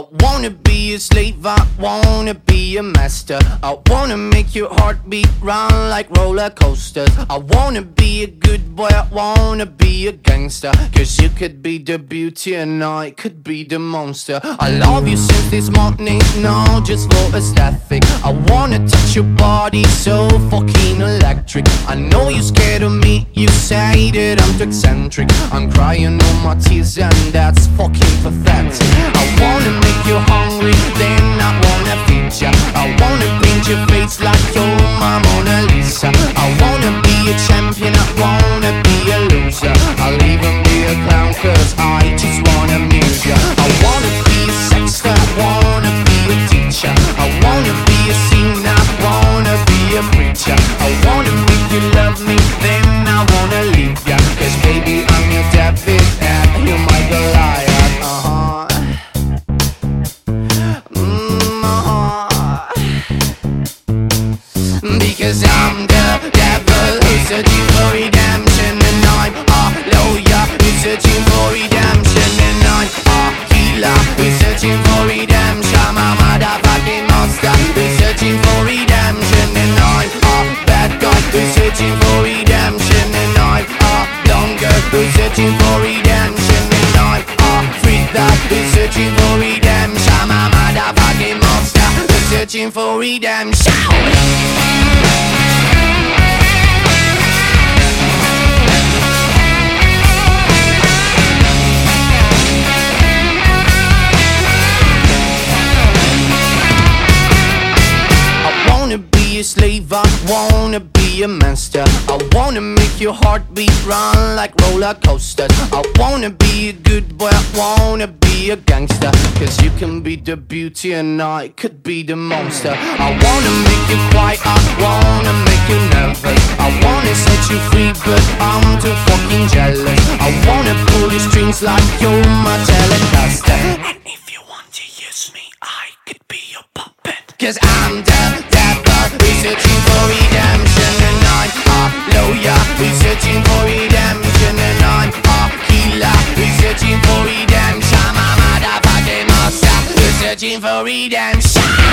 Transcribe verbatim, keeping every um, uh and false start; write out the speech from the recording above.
wanna be a slave, I wanna be a master. I wanna make your heartbeat run like roller coasters. I wanna be a good boy, I wanna be a gangster. Cause you could be the beauty and I could be the monster. I love you since this morning, no, just for aesthetic. I wanna touch your body so fucking electric. I know you're scared of me, you say that I'm too eccentric. I'm crying all my tears and that's fucking pathetic. I wanna make you hungry, then I wanna feed ya. I wanna paint your face like you're my Mona Lisa. I wanna be a champion, I wanna be a loser. I'll even be a clown cause I just wanna amuse ya. I wanna be a sexter, I wanna be a teacher. I wanna be a singer, I wanna be a preacher. I wanna make you love me, then I wanna leave ya. Cause baby I'm your David and you're my Goliath. Uh-huh. Mm, uh-huh. Because I'm the devil who's searching for redemption. And I'm a lawyer who's searching for redemption. And I'm a healer who's searching for redemption. I'm a motherfucking monster who's searching for redemption. And I'm a bad guy who's searching for redemption. And I'm a blonde girl who's searching for redemption. And I'm a freak that who's searching for redemption. I'm a motherfucking monster who's searching for redemption. A slave, I wanna be a master. I wanna make your heartbeat run like roller coasters. I wanna be a good boy, I wanna be a gangster. Cause you can be the beauty and I could be the monster. I wanna make you quiet, I wanna make you nervous. I wanna set you free but I'm too fucking jealous. I wanna pull your strings like you're my Telecaster. And if you want to use me, I could be your puppet. Cause I'm the devil, who's searching for redemption. And I'm a lawyer, who's searching for redemption. And I'm a healer, who's searching for redemption. I'm a motherfucking monster, who's searching for redemption.